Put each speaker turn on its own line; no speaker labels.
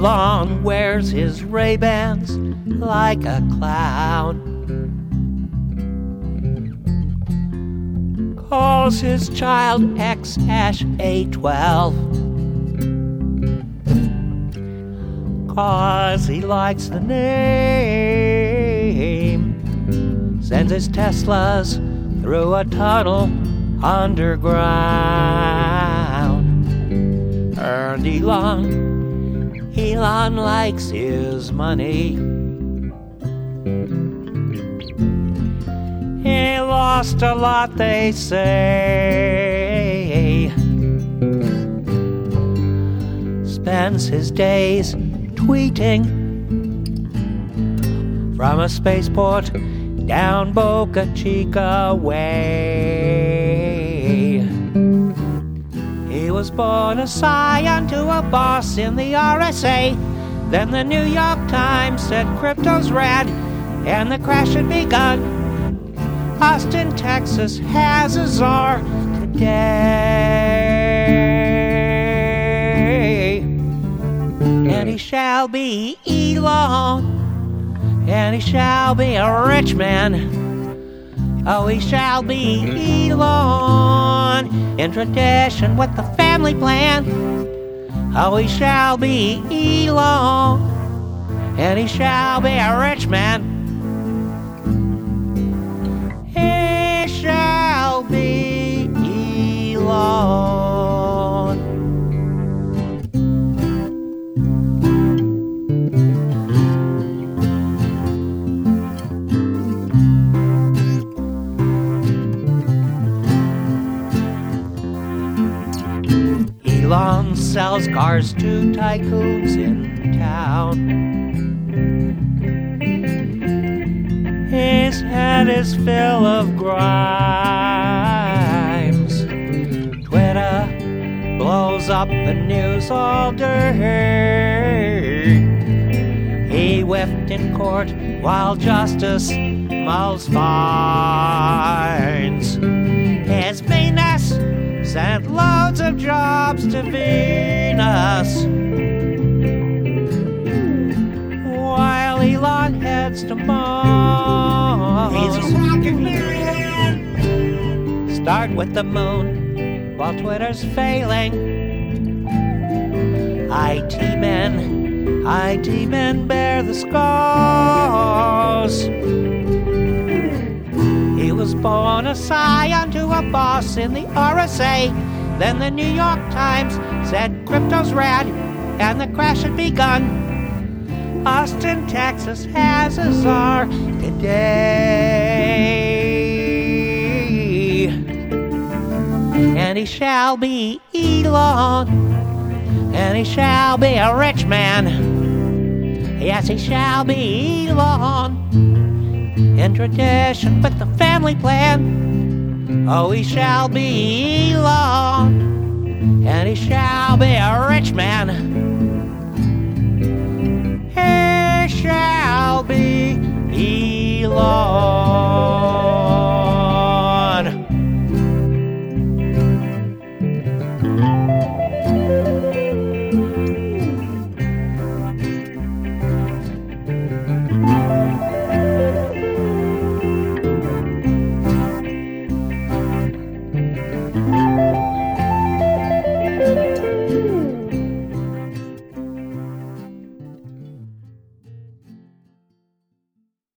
Elon wears his Ray-Bans like a clown. Calls his child X-A12 'cause he likes the name. Sends his Teslas through a tunnel underground. And Elon likes his money. He lost a lot, they say. Spends his days tweeting from a spaceport down Boca Chica way. He was born a scion to a boss in the RSA. Then the New York Times said crypto's rad and the crash had begun. Austin, Texas has a czar today. And he shall be Elon, and he shall be a rich man. Oh, he shall be Elon, in tradition with the family plan. Oh, he shall be Elon, and he shall be a rich man. He shall be Elon. Elon sells cars to tycoons in town. His head is full of crimes. Twitter blows up the news all day. He whiffed in court while justice mulls fines. His meanness sent loads of jobs to Venus, while Elon heads to Mars. He's a rocket man. Start with the moon while Twitter's failing. IT men bear the scars. He was born a scion to a boss in the RSA. Then the New York Times said crypto's rad and the crash had begun. Austin, Texas has a czar today. And he shall be Elon, and he shall be a rich man. Yes, he shall be Elon, in tradition with the family plan. Oh, he shall be Elon, and he shall be a rich man. He shall be Elon.